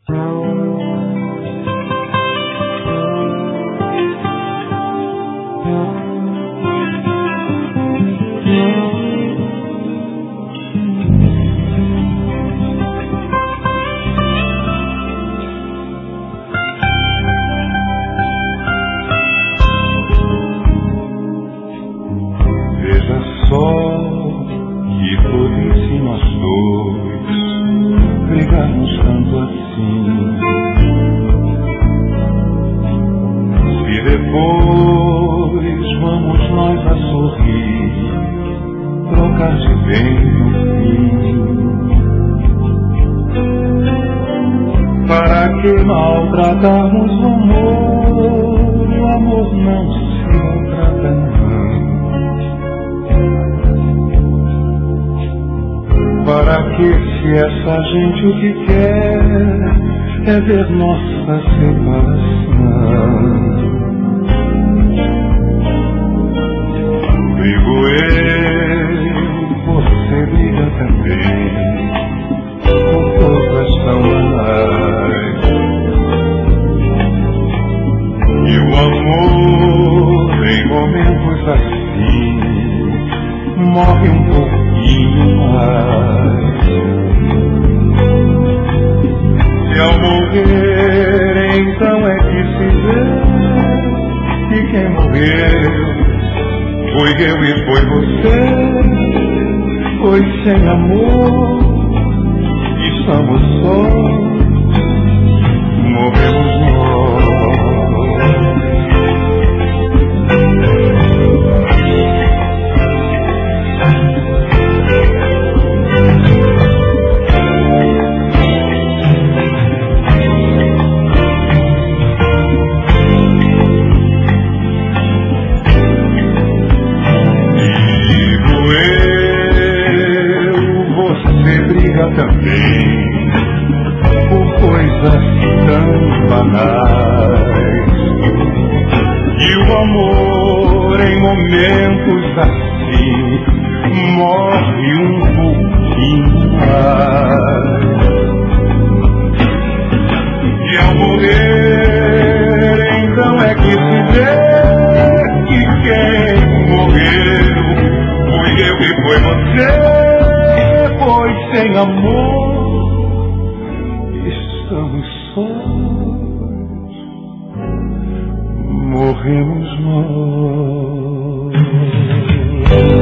Maltratarmos o amor não se maltrata não. Para que se essa gente o que quer é ver nossa separação? Brigo eu, você briga também, por coisas tão banais. E o amor em momentos assim morre um pouquinho mais. Se ao morrer então é que se vê que quem morreu foi eu e foi você. Pois sem amor estamos sós, morremos nós. Também por coisas tão banais. E o amor em momentos assim morre um pouquinho mais. E ao morrer então é que se vê que quem morreu foi eu e foi você. Pois sem amor estamos sós, morremos nós.